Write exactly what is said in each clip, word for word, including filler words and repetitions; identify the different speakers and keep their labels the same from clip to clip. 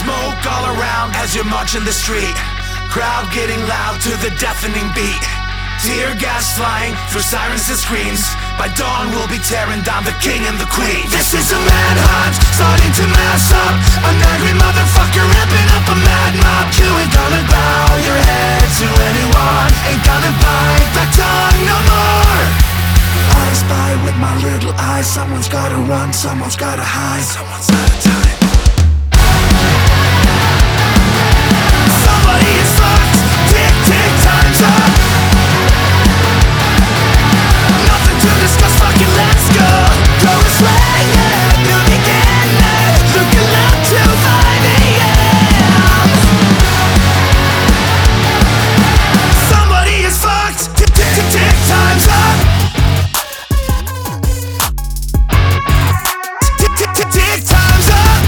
Speaker 1: Smoke all around as you're marching the street. Crowd getting loud to the deafening beat. Tear gas flying through sirens and screams. By dawn we'll be tearing down the king and the queen. This is a manhunt, starting to mass up. An angry motherfucker ramping up a mad mob. You ain't gonna bow your head to anyone. Ain't gonna bite back tongue no more. I spy with my little eyes. Someone's gotta run, someone's gotta hide. Someone's out of time. Somebody is fucked. Tick, tick, time's up. Nothing to discuss, fucking let's go. Go and slay it, new beginning. Looking up to five a m Somebody is fucked. Tick, tick, tick, tick, time's up. Tick, tick, tick, tick, time's up.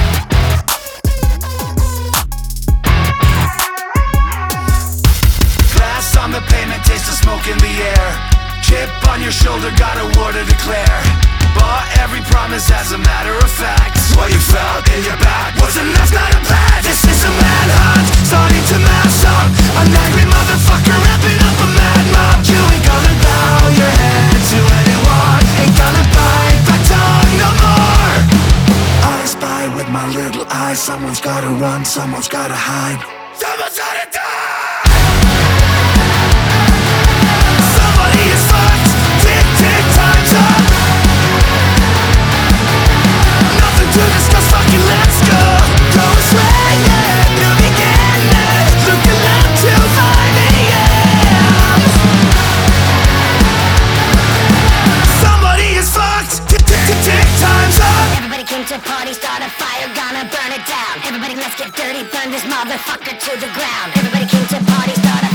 Speaker 1: Glass on the pavement, taste of smoke in the air. Chip on your shoulder, got a war to declare. Bought every promise as a matter of fact. What you felt in your back was enough, not a plan. This is a manhunt, starting to mass up. An angry motherfucker ramping up a mad mob. You ain't gonna bow your head to anyone. Ain't gonna bite back tongue no more. I spy with my little eyes. Someone's gotta run, someone's gotta hide. Someone's gotta die. Somebody is fucked. Tick, tick, time's up. Nothing to discuss, fucking let's go. Go and slay it, new beginning. Looking up to five a m Somebody is fucked. Tick, tick, tick, tick, time's up.
Speaker 2: Everybody came to party, start a fire, gonna burn it down. Everybody let's get dirty, burn this motherfucker to the ground. Everybody came to party, start a